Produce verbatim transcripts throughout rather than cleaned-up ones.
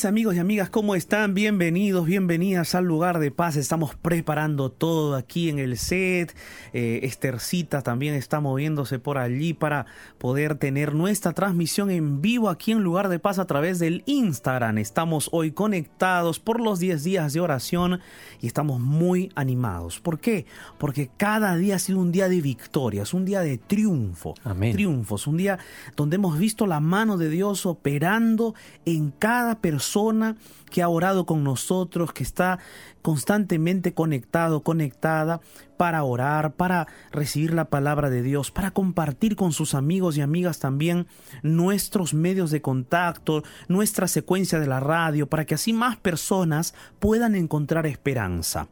mis amigos y amigas, ¿cómo están? Bienvenidos, bienvenidas al Lugar de Paz. Estamos preparando todo aquí en el set. Eh, Estercita también está moviéndose por allí para poder tener nuestra transmisión en vivo aquí en Lugar de Paz a través del Instagram. Estamos hoy conectados por los diez días de oración y estamos muy animados. ¿Por qué? Porque cada día ha sido un día de victorias, un día de triunfo. Amén. Triunfos, un día donde hemos visto la mano de Dios operando en cada persona que ha orado con nosotros, que está constantemente conectado, conectada para orar, para recibir la palabra de Dios, para compartir con sus amigos y amigas también nuestros medios de contacto, nuestra secuencia de la radio, para que así más personas puedan encontrar esperanza.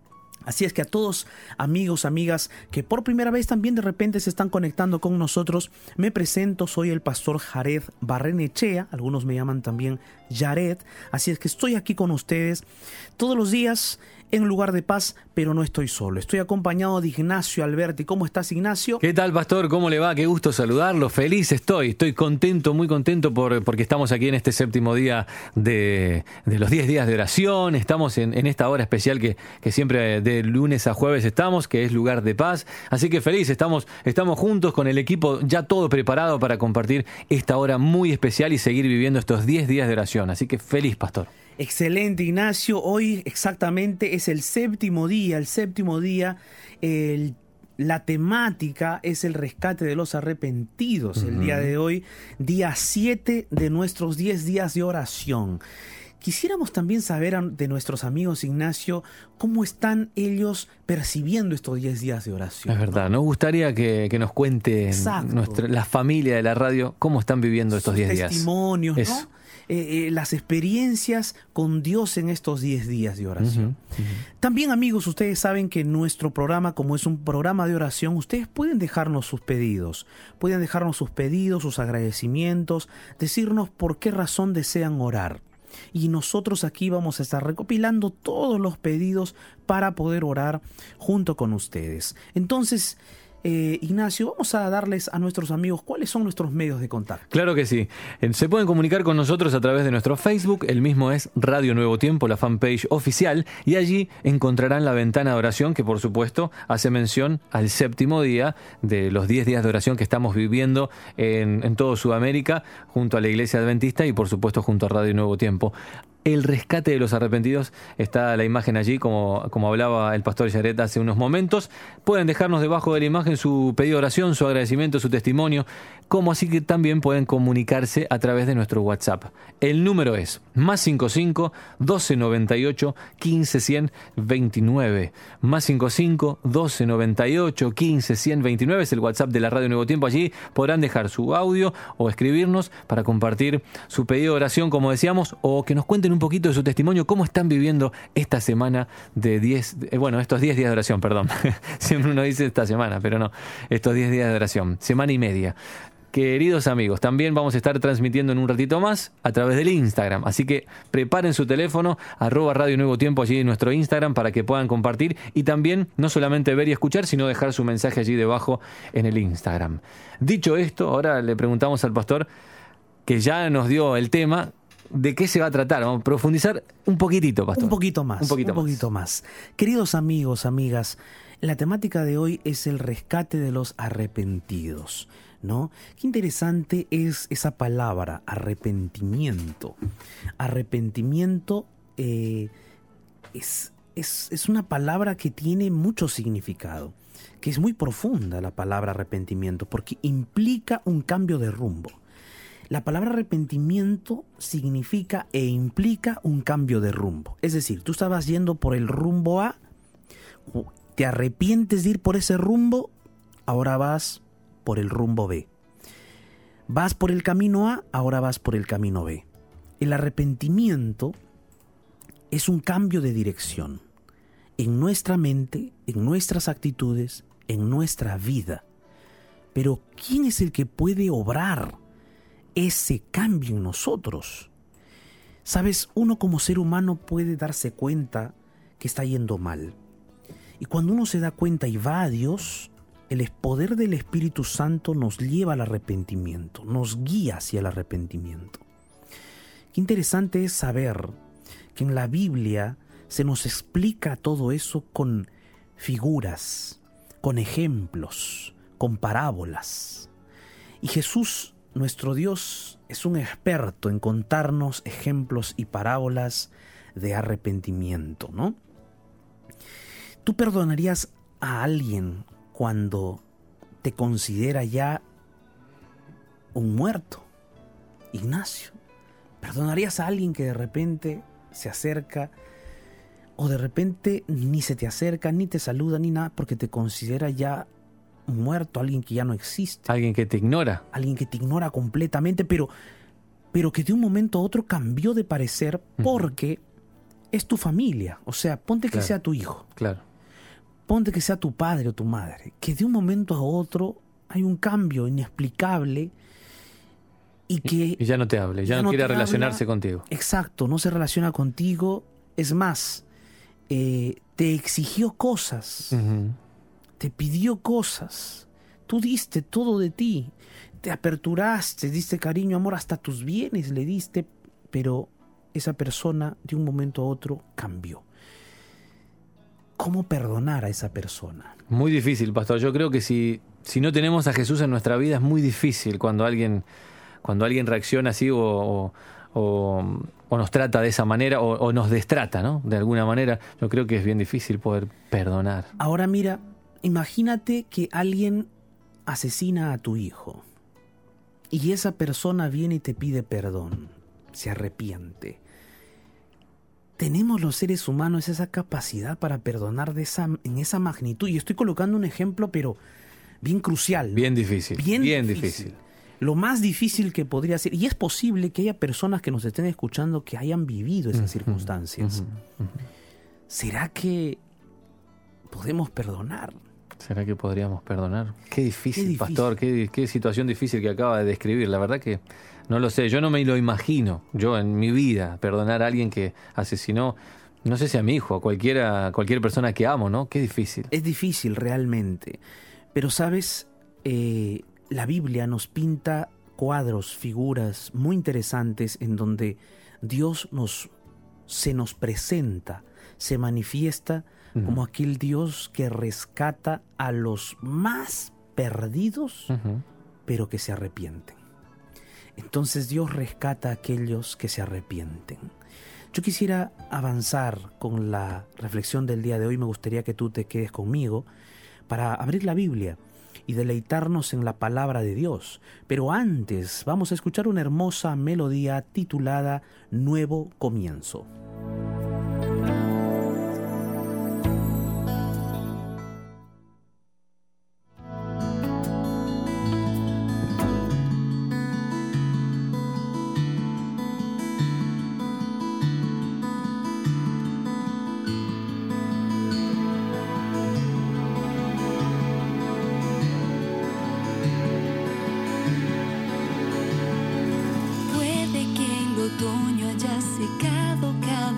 Así es que a todos amigos, amigas que por primera vez también de repente se están conectando con nosotros, me presento, soy el pastor Jared Barrenechea, algunos me llaman también Jared, así es que estoy aquí con ustedes todos los días en Lugar de Paz, pero no estoy solo, estoy acompañado de Ignacio Alberti. ¿Cómo estás, Ignacio? ¿Qué tal, pastor? ¿Cómo le va? Qué gusto saludarlo, feliz estoy, estoy contento, muy contento por, porque estamos aquí en este séptimo día de, de los diez días de oración, estamos en, en esta hora especial que, que siempre de lunes a jueves estamos, que es Lugar de Paz, así que feliz, estamos, estamos juntos con el equipo ya todo preparado para compartir esta hora muy especial y seguir viviendo estos diez días de oración, así que feliz, pastor. Excelente, Ignacio. Hoy exactamente es el séptimo día, el séptimo día, el, la temática es el rescate de los arrepentidos. Uh-huh. El día de hoy, día siete de nuestros diez días de oración. Quisiéramos también saber de nuestros amigos, Ignacio, cómo están ellos percibiendo estos diez días de oración. Es verdad, nos gustaría que, que nos cuente nuestra, la familia de la radio cómo están viviendo estos diez días. Testimonios, ¿no? Eso. Eh, eh, las experiencias con Dios en estos diez días de oración. Uh-huh, uh-huh. También, amigos, ustedes saben que nuestro programa, como es un programa de oración, ustedes pueden dejarnos sus pedidos, pueden dejarnos sus pedidos, sus agradecimientos, decirnos por qué razón desean orar. Y nosotros aquí vamos a estar recopilando todos los pedidos para poder orar junto con ustedes. Entonces, Eh, Ignacio, vamos a darles a nuestros amigos cuáles son nuestros medios de contacto. Claro que sí. Se pueden comunicar con nosotros a través de nuestro Facebook, el mismo es Radio Nuevo Tiempo, la fanpage oficial, y allí encontrarán la ventana de oración que por supuesto hace mención al séptimo día de los diez días de oración que estamos viviendo en, en todo Sudamérica, junto a la Iglesia Adventista y por supuesto junto a Radio Nuevo Tiempo. El rescate de los arrepentidos, está la imagen allí, como, como hablaba el pastor Jared hace unos momentos. Pueden dejarnos debajo de la imagen su pedido de oración, su agradecimiento, su testimonio, como así que también pueden comunicarse a través de nuestro WhatsApp. El número es más cincuenta y cinco, doce noventa y ocho, quince, cien veintinueve. Más cincuenta y cinco, doce noventa y ocho, quince, cien veintinueve es el WhatsApp de la Radio Nuevo Tiempo. Allí podrán dejar su audio o escribirnos para compartir su pedido de oración, como decíamos, o que nos cuenten un poquito de su testimonio, cómo están viviendo esta semana de diez, eh, bueno, estos diez días de oración, perdón. Siempre uno dice esta semana, pero no, estos diez días de oración, semana y media. Queridos amigos, también vamos a estar transmitiendo en un ratito más a través del Instagram, así que preparen su teléfono, arroba Radio Nuevo Tiempo allí en nuestro Instagram para que puedan compartir y también no solamente ver y escuchar, sino dejar su mensaje allí debajo en el Instagram. Dicho esto, ahora le preguntamos al pastor, que ya nos dio el tema, ¿de qué se va a tratar? Vamos a profundizar un poquitito, pastor. Un poquito más, un poquito, un más. poquito más. Queridos amigos, amigas, la temática de hoy es el rescate de los arrepentidos, ¿no? Qué interesante es esa palabra, arrepentimiento. Arrepentimiento eh, es, es, es una palabra que tiene mucho significado, que es muy profunda la palabra arrepentimiento, porque implica un cambio de rumbo. La palabra arrepentimiento significa e implica un cambio de rumbo. Es decir, tú estabas yendo por el rumbo A, te arrepientes de ir por ese rumbo, ahora vas por el rumbo B. Vas por el camino A, ahora vas por el camino B. El arrepentimiento es un cambio de dirección en nuestra mente, en nuestras actitudes, en nuestra vida. Pero ¿quién es el que puede obrar ese cambio en nosotros? Sabes, uno como ser humano puede darse cuenta que está yendo mal. Y cuando uno se da cuenta y va a Dios, el poder del Espíritu Santo nos lleva al arrepentimiento, nos guía hacia el arrepentimiento. Qué interesante es saber que en la Biblia se nos explica todo eso con figuras, con ejemplos, con parábolas. Y Jesús, nuestro Dios, es un experto en contarnos ejemplos y parábolas de arrepentimiento, ¿no? ¿Tú perdonarías a alguien cuando te considera ya un muerto? Ignacio, ¿perdonarías a alguien que de repente se acerca o de repente ni se te acerca, ni te saluda, ni nada, porque te considera ya muerto, alguien que ya no existe? Alguien que te ignora. Alguien que te ignora completamente, pero, pero que de un momento a otro cambió de parecer porque uh-huh. es tu familia. O sea, ponte que claro. sea tu hijo. Claro. Ponte que sea tu padre o tu madre. Que de un momento a otro hay un cambio inexplicable y que... Y ya no te hable, ya, ya no, no quiere relacionarse habla. contigo. Exacto, no se relaciona contigo. Es más, eh, te exigió cosas, uh-huh. te pidió cosas. Tú diste todo de ti, te aperturaste, diste cariño, amor, hasta tus bienes le diste, pero esa persona de un momento a otro cambió. ¿Cómo perdonar a esa persona? Muy difícil, pastor. Yo creo que si, si no tenemos a Jesús en nuestra vida es muy difícil cuando alguien, cuando alguien reacciona así o, o, o, o nos trata de esa manera o, o nos destrata, ¿no? De alguna manera. Yo creo que es bien difícil poder perdonar. Ahora mira, imagínate que alguien asesina a tu hijo y esa persona viene y te pide perdón, se arrepiente. Tenemos los seres humanos esa capacidad para perdonar de esa, en esa magnitud. Y estoy colocando un ejemplo, pero bien crucial, ¿no? Bien difícil. Bien, bien difícil. difícil. Lo más difícil que podría ser. Y es posible que haya personas que nos estén escuchando que hayan vivido esas uh-huh, circunstancias. Uh-huh, uh-huh. ¿Será que podemos perdonar? ¿Será que podríamos perdonar? Qué difícil, qué difícil. pastor. Qué, qué situación difícil que acaba de describir. La verdad que no lo sé. Yo no me lo imagino. Yo en mi vida perdonar a alguien que asesinó, no sé si a mi hijo, a cualquiera, a cualquier persona que amo, ¿no? Qué difícil. Es difícil realmente. Pero, ¿sabes? Eh, la Biblia nos pinta cuadros, figuras muy interesantes en donde Dios nos, se nos presenta, se manifiesta uh-huh. como aquel Dios que rescata a los más perdidos, uh-huh. pero que se arrepienten. Entonces Dios rescata a aquellos que se arrepienten. Yo quisiera avanzar con la reflexión del día de hoy. Me gustaría que tú te quedes conmigo para abrir la Biblia y deleitarnos en la palabra de Dios. Pero antes vamos a escuchar una hermosa melodía titulada Nuevo Comienzo. Otoño haya secado cada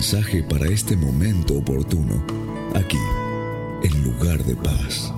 mensaje para este momento oportuno, aquí, en Lugar de Paz.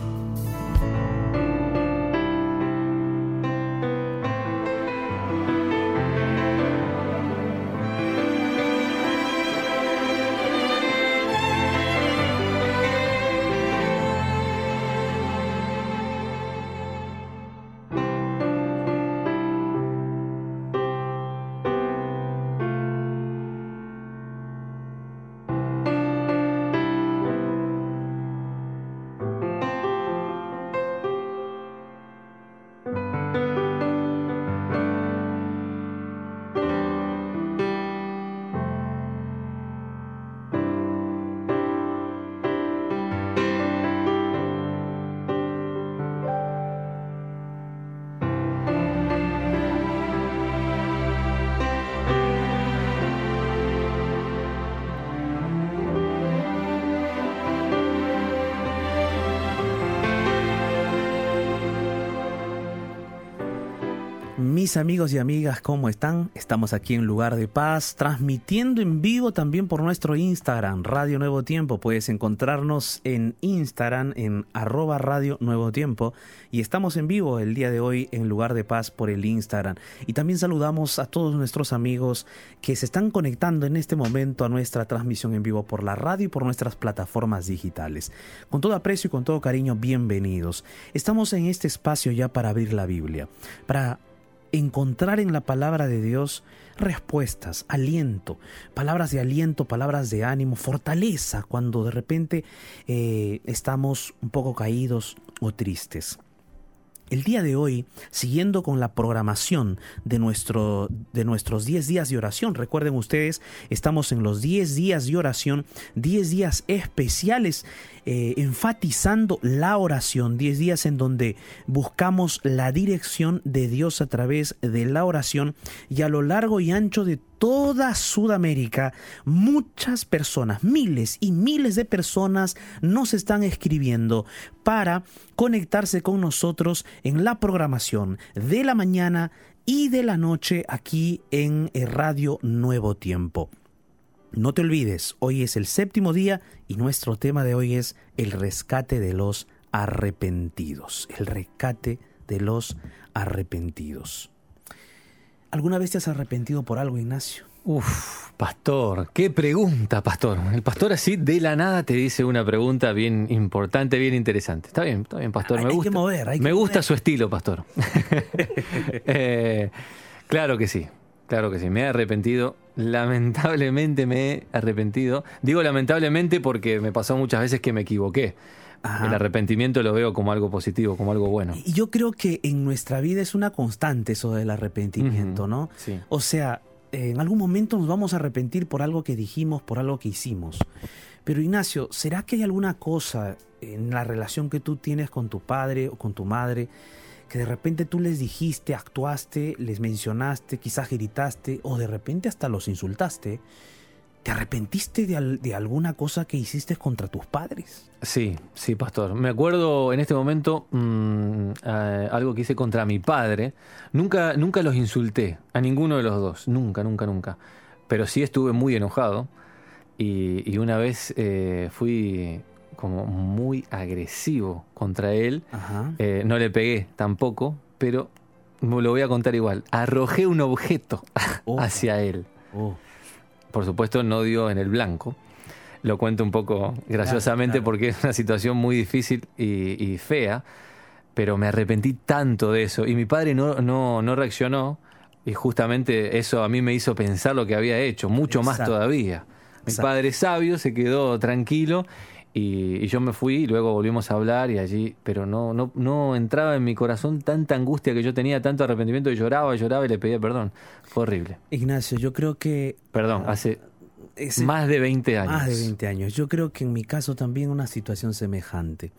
Mis amigos y amigas, ¿cómo están? Estamos aquí en Lugar de Paz, transmitiendo en vivo también por nuestro Instagram, Radio Nuevo Tiempo. Puedes encontrarnos en Instagram, en arroba Radio Nuevo Tiempo. Y estamos en vivo el día de hoy en Lugar de Paz por el Instagram. Y también saludamos a todos nuestros amigos que se están conectando en este momento a nuestra transmisión en vivo por la radio y por nuestras plataformas digitales. Con todo aprecio y con todo cariño, bienvenidos. Estamos en este espacio ya para abrir la Biblia, para encontrar en la palabra de Dios respuestas, aliento, palabras de aliento, palabras de ánimo, fortaleza cuando de repente eh, estamos un poco caídos o tristes. El día de hoy, siguiendo con la programación de, nuestro, de nuestros diez días de oración, recuerden ustedes, estamos en los diez días de oración, diez días especiales, eh, enfatizando la oración, diez días en donde buscamos la dirección de Dios a través de la oración, y a lo largo y ancho de toda Sudamérica, muchas personas, miles y miles de personas nos están escribiendo para conectarse con nosotros en la programación de la mañana y de la noche aquí en Radio Nuevo Tiempo. No te olvides, hoy es el séptimo día y nuestro tema de hoy es el rescate de los arrepentidos. El rescate de los arrepentidos. ¿Alguna vez te has arrepentido por algo, Ignacio? Uf, pastor, qué pregunta, pastor. El pastor así de la nada te dice una pregunta bien importante, bien interesante. Está bien, está bien, pastor. Hay, me hay gusta, que mover, hay que me gusta mover. su estilo, pastor. eh, claro que sí, claro que sí. Me he arrepentido. Lamentablemente me he arrepentido. Digo lamentablemente porque me pasó muchas veces que me equivoqué. Ajá. El arrepentimiento lo veo como algo positivo, como algo bueno. Y yo creo que en nuestra vida es una constante eso del arrepentimiento, uh-huh. ¿no? Sí. O sea, en algún momento nos vamos a arrepentir por algo que dijimos, por algo que hicimos. Pero Ignacio, ¿será que hay alguna cosa en la relación que tú tienes con tu padre o con tu madre que de repente tú les dijiste, actuaste, les mencionaste, quizás gritaste o de repente hasta los insultaste? ¿Te arrepentiste de, al, de alguna cosa que hiciste contra tus padres? Sí, sí, pastor. Me acuerdo en este momento mmm, eh, algo que hice contra mi padre. Nunca, nunca los insulté, a ninguno de los dos. Nunca, nunca, nunca. Pero sí estuve muy enojado. Y, y una vez eh, fui como muy agresivo contra él. Ajá. Eh, no le pegué tampoco, pero me lo voy a contar igual. Arrojé un objeto oh. hacia él. Oh. Por supuesto no dio en el blanco. Lo cuento un poco graciosamente claro, claro. porque es una situación muy difícil y, y fea, pero me arrepentí tanto de eso. Y mi padre no, no, no reaccionó y justamente eso a mí me hizo pensar lo que había hecho, mucho Exacto. más todavía. Mi Exacto. padre sabio se quedó tranquilo y, y yo me fui y luego volvimos a hablar y allí, pero no, no, no entraba en mi corazón tanta angustia que yo tenía, tanto arrepentimiento, y lloraba, lloraba y le pedía perdón. Fue horrible. Ignacio, yo creo que... Perdón, hace ese, más de veinte años. Más de veinte años. Yo creo que en mi caso también una situación semejante.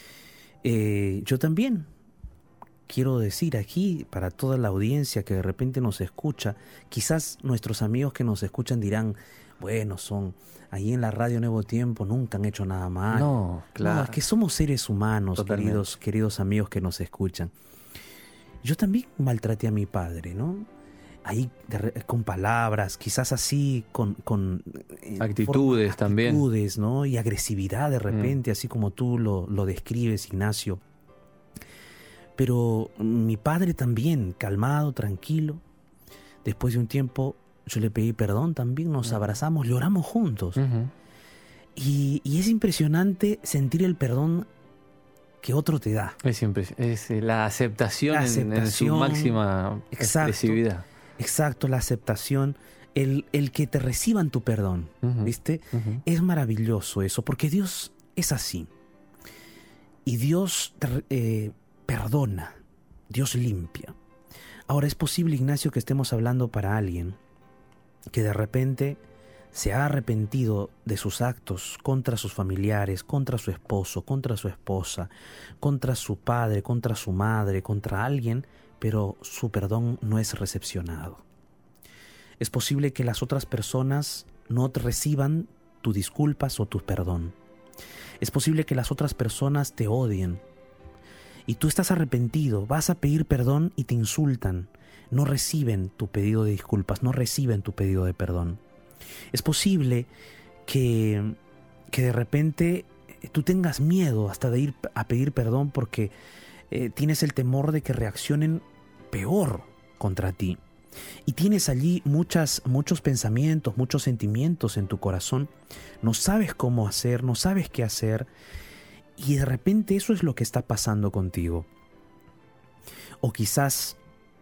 Eh, yo también quiero decir aquí, para toda la audiencia que de repente nos escucha, quizás nuestros amigos que nos escuchan dirán, bueno, son ahí en la Radio Nuevo Tiempo, nunca han hecho nada mal. No, claro. No, es que somos seres humanos, queridos, queridos amigos que nos escuchan. Yo también maltraté a mi padre, ¿no? ahí de, con palabras, quizás así con, con actitudes forma, también. Actitudes, ¿no? Y agresividad de repente, mm. así como tú lo, lo describes, Ignacio. Pero mi padre también, calmado, tranquilo. Después de un tiempo yo le pedí perdón también, nos abrazamos, lloramos juntos. Uh-huh. Y, y es impresionante sentir el perdón que otro te da. Es, impres- es la aceptación, la aceptación en, en su máxima exacto, expresividad. Exacto, la aceptación, el, el que te reciban tu perdón, uh-huh. ¿viste? Uh-huh. Es maravilloso eso, porque Dios es así. Y Dios eh, perdona, Dios limpia. Ahora, es posible, Ignacio, que estemos hablando para alguien que de repente se ha arrepentido de sus actos contra sus familiares, contra su esposo, contra su esposa, contra su padre, contra su madre, contra alguien, pero su perdón no es recepcionado. Es posible que las otras personas no te reciban tus disculpas o tu perdón. Es posible que las otras personas te odien. Y tú estás arrepentido, vas a pedir perdón y te insultan. No reciben tu pedido de disculpas, no reciben tu pedido de perdón. Es posible que, que de repente tú tengas miedo hasta de ir a pedir perdón porque eh, tienes el temor de que reaccionen peor contra ti. Y tienes allí muchas, muchos pensamientos, muchos sentimientos en tu corazón. No sabes cómo hacer, no sabes qué hacer. Y de repente eso es lo que está pasando contigo. O quizás,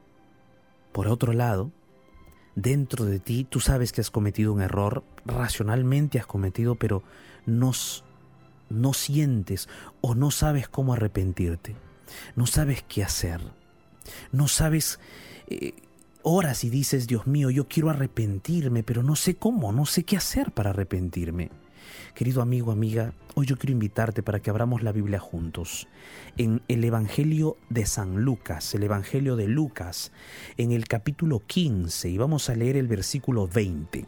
por otro lado, dentro de ti tú sabes que has cometido un error, racionalmente has cometido, pero no, no sientes o no sabes cómo arrepentirte. No sabes qué hacer. No sabes, eh, oras y dices, Dios mío, yo quiero arrepentirme, pero no sé cómo, no sé qué hacer para arrepentirme. Querido amigo, amiga, hoy yo quiero invitarte para que abramos la Biblia juntos. En el Evangelio de San Lucas, el Evangelio de Lucas, en el capítulo quince, y vamos a leer el versículo veinte.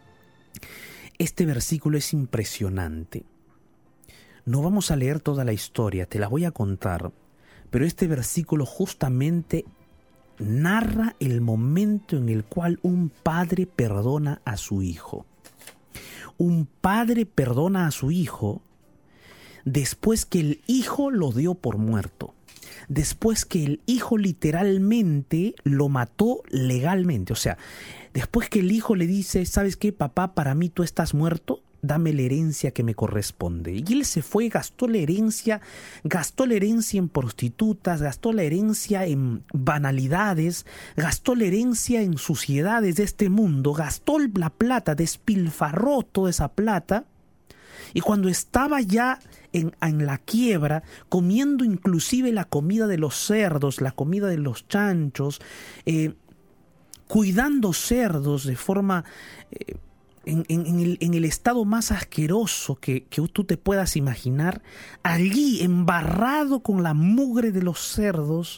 Este versículo es impresionante. No vamos a leer toda la historia, te la voy a contar, pero este versículo justamente narra el momento en el cual un padre perdona a su hijo. Un padre perdona a su hijo después que el hijo lo dio por muerto. Después que el hijo literalmente lo mató legalmente. O sea, después que el hijo le dice, ¿sabes qué, papá? Para mí tú estás muerto, dame la herencia que me corresponde. Y él se fue, gastó la herencia, gastó la herencia en prostitutas, gastó la herencia en banalidades, gastó la herencia en suciedades de este mundo, gastó la plata, despilfarró toda esa plata. Y cuando estaba ya en, en la quiebra, comiendo inclusive la comida de los cerdos, la comida de los chanchos, eh, cuidando cerdos de forma... Eh, En, en, en, el, en el estado más asqueroso que, que tú te puedas imaginar, allí embarrado con la mugre de los cerdos,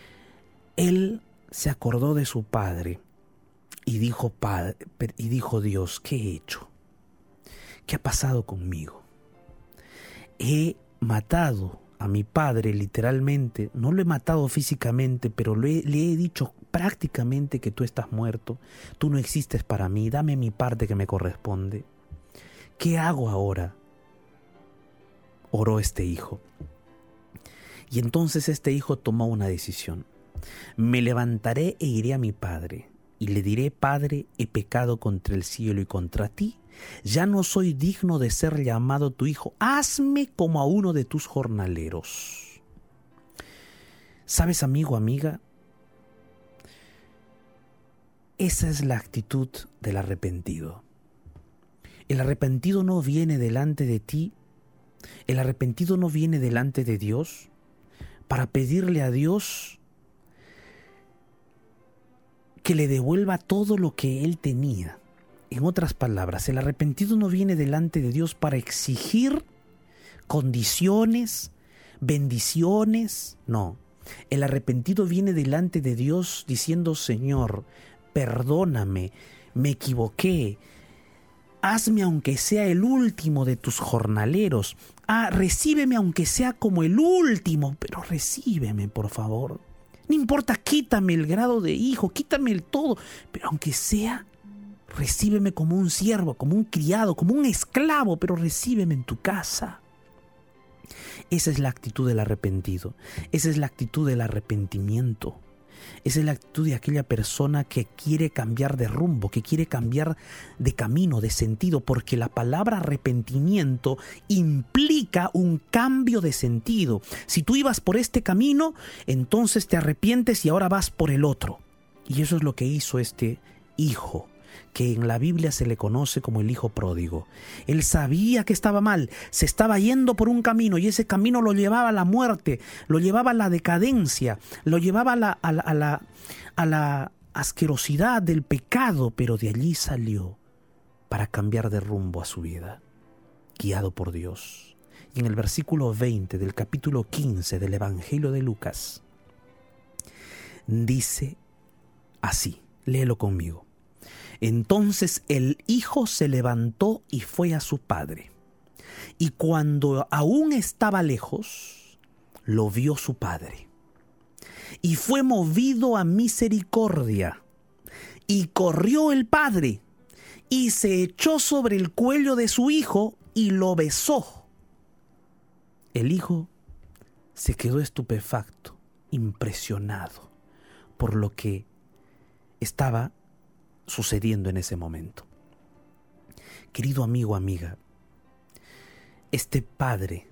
él se acordó de su padre y dijo, padre, y dijo Dios, ¿qué he hecho? ¿Qué ha pasado conmigo? He matado a mi padre literalmente, no lo he matado físicamente, pero le, le he dicho prácticamente que tú estás muerto, tú no existes para mí, dame mi parte que me corresponde. ¿Qué hago ahora? Oró este hijo. Y entonces este hijo tomó una decisión. Me levantaré e iré a mi padre, y le diré, Padre, he pecado contra el cielo y contra ti, ya no soy digno de ser llamado tu hijo, hazme como a uno de tus jornaleros. ¿Sabes, amigo, amiga? Esa es la actitud del arrepentido. El arrepentido no viene delante de ti, el arrepentido no viene delante de Dios para pedirle a Dios que le devuelva todo lo que él tenía. En otras palabras, el arrepentido no viene delante de Dios para exigir condiciones, bendiciones, no. El arrepentido viene delante de Dios diciendo, Señor, perdóname, me equivoqué, hazme aunque sea el último de tus jornaleros, ah, recíbeme aunque sea como el último, pero recíbeme, por favor. No importa, quítame el grado de hijo, quítame el todo, pero aunque sea, recíbeme como un siervo, como un criado, como un esclavo, pero recíbeme en tu casa. Esa es la actitud del arrepentido. Esa es la actitud del arrepentimiento. Esa es la actitud de aquella persona que quiere cambiar de rumbo, que quiere cambiar de camino, de sentido, porque la palabra arrepentimiento implica un cambio de sentido. Si tú ibas por este camino, entonces te arrepientes y ahora vas por el otro. Y eso es lo que hizo este hijo, que en la Biblia se le conoce como el hijo pródigo. Él sabía que estaba mal, se estaba yendo por un camino y ese camino lo llevaba a la muerte, lo llevaba a la decadencia, lo llevaba a la, a la, a la, a la asquerosidad del pecado, pero de allí salió para cambiar de rumbo a su vida, guiado por Dios. Y en el versículo veinte del capítulo quince del Evangelio de Lucas, dice así, léelo conmigo. Entonces el hijo se levantó y fue a su padre. Y cuando aún estaba lejos, lo vio su padre. Y fue movido a misericordia. Y corrió el padre, y se echó sobre el cuello de su hijo, y lo besó. El hijo se quedó estupefacto, impresionado por lo que estaba sucediendo en ese momento. Querido amigo, amiga, este Padre,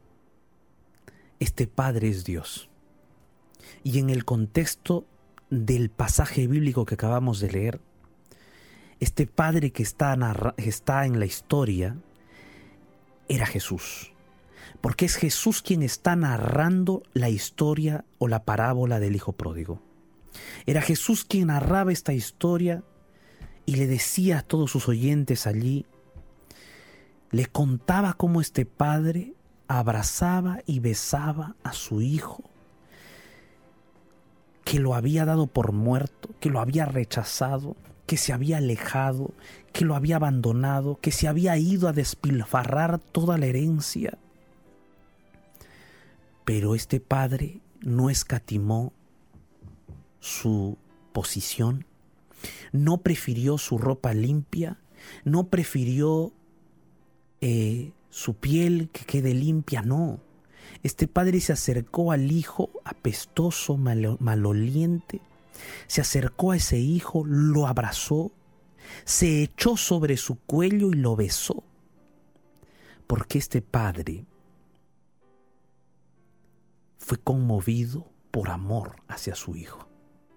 este Padre es Dios. Y en el contexto del pasaje bíblico que acabamos de leer, este Padre que está, narra- que está en la historia era Jesús. Porque es Jesús quien está narrando la historia o la parábola del hijo pródigo. Era Jesús quien narraba esta historia y le decía a todos sus oyentes allí, le contaba cómo este padre abrazaba y besaba a su hijo, que lo había dado por muerto, que lo había rechazado, que se había alejado, que lo había abandonado, que se había ido a despilfarrar toda la herencia. Pero este padre no escatimó su posición, no prefirió su ropa limpia, no prefirió eh, su piel que quede limpia, no. Este padre se acercó al hijo apestoso, mal, maloliente, se acercó a ese hijo, lo abrazó, se echó sobre su cuello y lo besó. Porque este padre fue conmovido por amor hacia su hijo.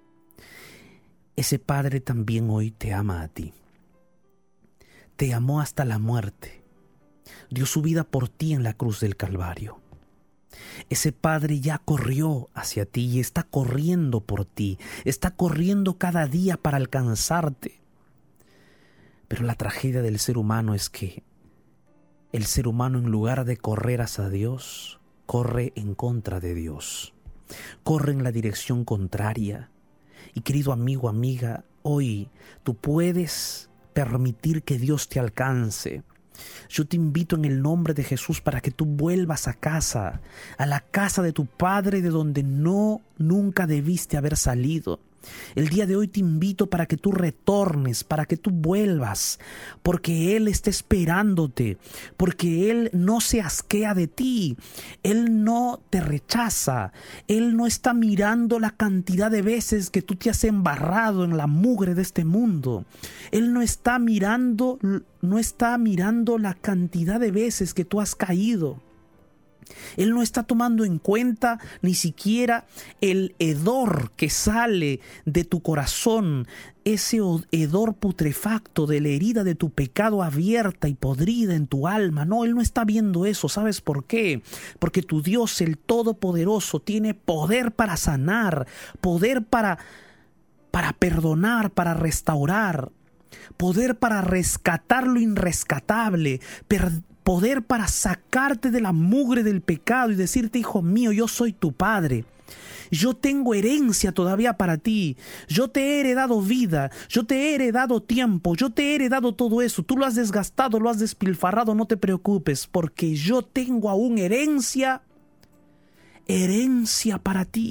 Ese Padre también hoy te ama a ti. Te amó hasta la muerte. Dio su vida por ti en la cruz del Calvario. Ese Padre ya corrió hacia ti y está corriendo por ti. Está corriendo cada día para alcanzarte. Pero la tragedia del ser humano es que el ser humano, en lugar de correr hacia Dios, corre en contra de Dios. Corre en la dirección contraria. Y querido amigo, amiga, hoy tú puedes permitir que Dios te alcance. Yo te invito en el nombre de Jesús para que tú vuelvas a casa, a la casa de tu Padre, de donde no, nunca debiste haber salido. El día de hoy te invito para que tú retornes, para que tú vuelvas, porque Él está esperándote, porque Él no se asquea de ti, Él no te rechaza, Él no está mirando la cantidad de veces que tú te has embarrado en la mugre de este mundo. Él no está mirando, no está mirando la cantidad de veces que tú has caído. Él no está tomando en cuenta ni siquiera el hedor que sale de tu corazón, ese hedor putrefacto de la herida de tu pecado abierta y podrida en tu alma. No, Él no está viendo eso. ¿Sabes por qué? Porque tu Dios, el Todopoderoso, tiene poder para sanar, poder para, para perdonar, para restaurar, poder para rescatar lo irrescatable, per, poder para sacarte de la mugre del pecado y decirte: hijo mío, yo soy tu Padre. Yo tengo herencia todavía para ti. Yo te he heredado vida. Yo te he heredado tiempo. Yo te he heredado todo eso. Tú lo has desgastado, lo has despilfarrado. No te preocupes, porque yo tengo aún herencia. Herencia para ti.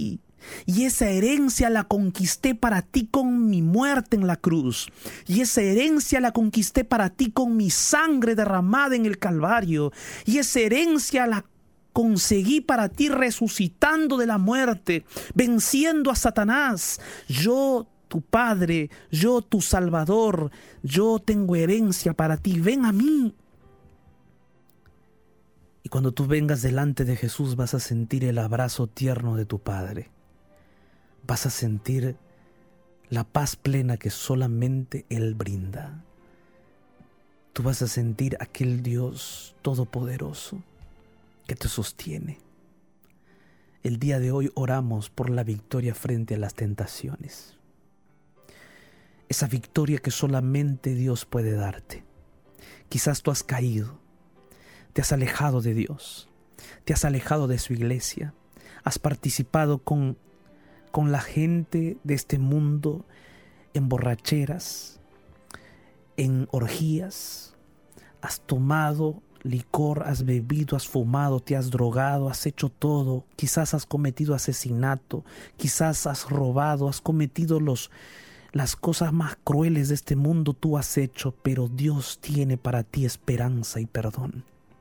Y esa herencia la conquisté para ti con mi muerte en la cruz. Y esa herencia la conquisté para ti con mi sangre derramada en el Calvario. Y esa herencia la conseguí para ti resucitando de la muerte, venciendo a Satanás. Yo, tu Padre, yo, tu Salvador, yo tengo herencia para ti. Ven a mí. Y cuando tú vengas delante de Jesús vas a sentir el abrazo tierno de tu Padre. Vas a sentir la paz plena que solamente Él brinda. Tú vas a sentir aquel Dios todopoderoso que te sostiene. El día de hoy oramos por la victoria frente a las tentaciones. Esa victoria que solamente Dios puede darte. Quizás tú has caído, te has alejado de Dios, te has alejado de su iglesia, has participado con con la gente de este mundo en borracheras, en orgías, has tomado licor, has bebido, has fumado, te has drogado, has hecho todo, quizás has cometido asesinato, quizás has robado, has cometido los, las cosas más crueles de este mundo, tú has hecho, pero Dios tiene para ti esperanza y perdón.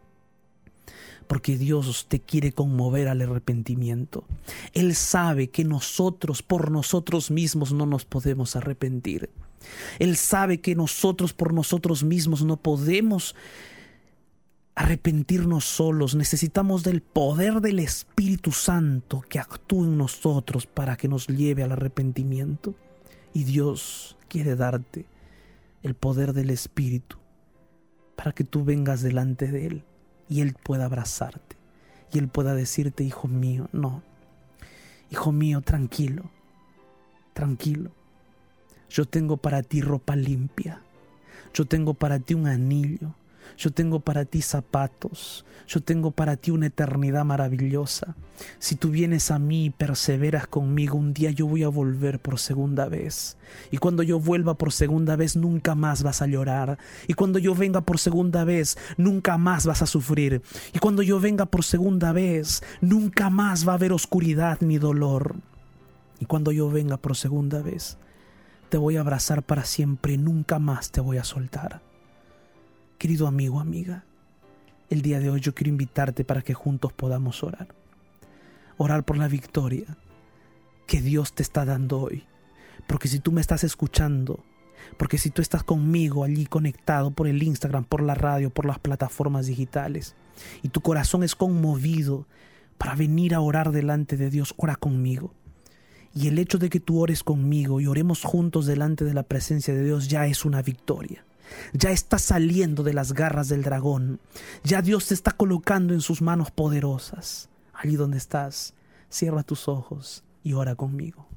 Porque Dios te quiere conmover al arrepentimiento. Él sabe que nosotros, por nosotros mismos, no nos podemos arrepentir. Él sabe que nosotros, por nosotros mismos, no podemos arrepentirnos solos. Necesitamos del poder del Espíritu Santo que actúe en nosotros para que nos lleve al arrepentimiento. Y Dios quiere darte el poder del Espíritu para que tú vengas delante de Él. Y Él pueda abrazarte. Y Él pueda decirte, hijo mío, no. Hijo mío, tranquilo. Tranquilo. Yo tengo para ti ropa limpia. Yo tengo para ti un anillo. Yo tengo para ti zapatos. Yo tengo para ti una eternidad maravillosa. Si tú vienes a mí y perseveras conmigo, un día yo voy a volver por segunda vez. Y cuando yo vuelva por segunda vez, nunca más vas a llorar. Y cuando yo venga por segunda vez, nunca más vas a sufrir. Y cuando yo venga por segunda vez, nunca más va a haber oscuridad ni dolor. Y cuando yo venga por segunda vez, te voy a abrazar para siempre y nunca más te voy a soltar. Querido amigo, amiga, el día de hoy yo quiero invitarte para que juntos podamos orar. Orar por la victoria que Dios te está dando hoy. Porque si tú me estás escuchando, porque si tú estás conmigo allí conectado por el Instagram, por la radio, por las plataformas digitales, y tu corazón es conmovido para venir a orar delante de Dios, ora conmigo. Y el hecho de que tú ores conmigo y oremos juntos delante de la presencia de Dios ya es una victoria. Ya estás saliendo de las garras del dragón. Ya Dios te está colocando en sus manos poderosas. Allí donde estás, cierra tus ojos y ora conmigo.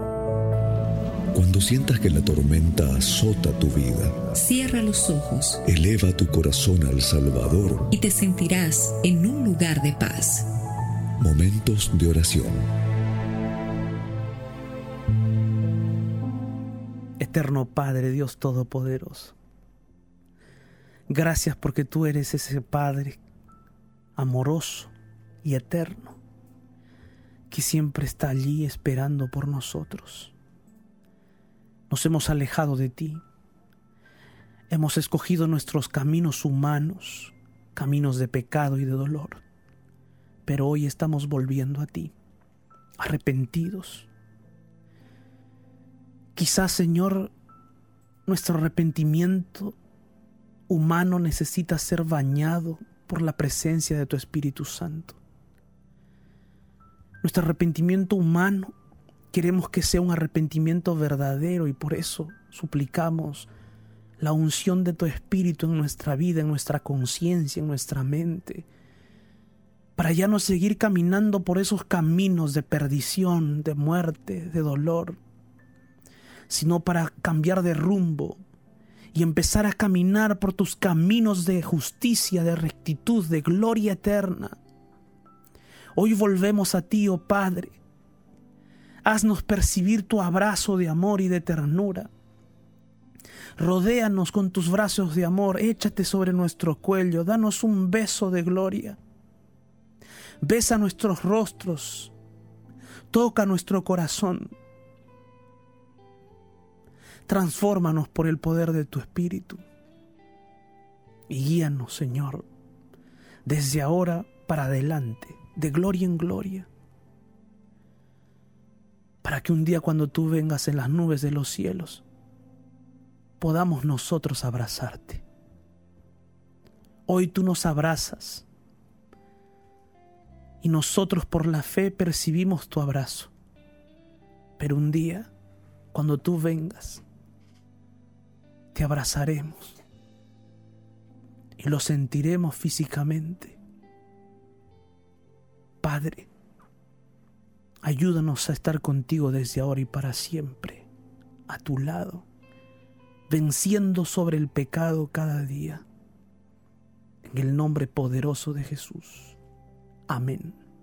Cuando sientas que la tormenta azota tu vida, cierra los ojos. Eleva tu corazón al Salvador Y te sentirás en un lugar de paz. Momentos de oración. Eterno Padre, Dios Todopoderoso, gracias porque tú eres ese Padre amoroso y eterno que siempre está allí esperando por nosotros. Nos hemos alejado de ti, hemos escogido nuestros caminos humanos, caminos de pecado y de dolor, pero hoy estamos volviendo a ti, arrepentidos. Quizás, Señor, nuestro arrepentimiento humano necesita ser bañado por la presencia de tu Espíritu Santo. Nuestro arrepentimiento humano queremos que sea un arrepentimiento verdadero y por eso suplicamos la unción de tu Espíritu en nuestra vida, en nuestra conciencia, en nuestra mente, para ya no seguir caminando por esos caminos de perdición, de muerte, de dolor, sino para cambiar de rumbo y empezar a caminar por tus caminos de justicia, de rectitud, de gloria eterna. Hoy volvemos a ti, oh Padre. Haznos percibir tu abrazo de amor y de ternura. Rodéanos con tus brazos de amor, échate sobre nuestro cuello, danos un beso de gloria. Besa nuestros rostros. Toca nuestro corazón. Transfórmanos por el poder de tu Espíritu. Y guíanos, Señor, desde ahora para adelante, de gloria en gloria. Para que un día cuando tú vengas en las nubes de los cielos, podamos nosotros abrazarte. Hoy tú nos abrazas. Y nosotros por la fe percibimos tu abrazo. Pero un día, cuando tú vengas, te abrazaremos y lo sentiremos físicamente. Padre, ayúdanos a estar contigo desde ahora y para siempre, a tu lado, venciendo sobre el pecado cada día. En el nombre poderoso de Jesús. Amén.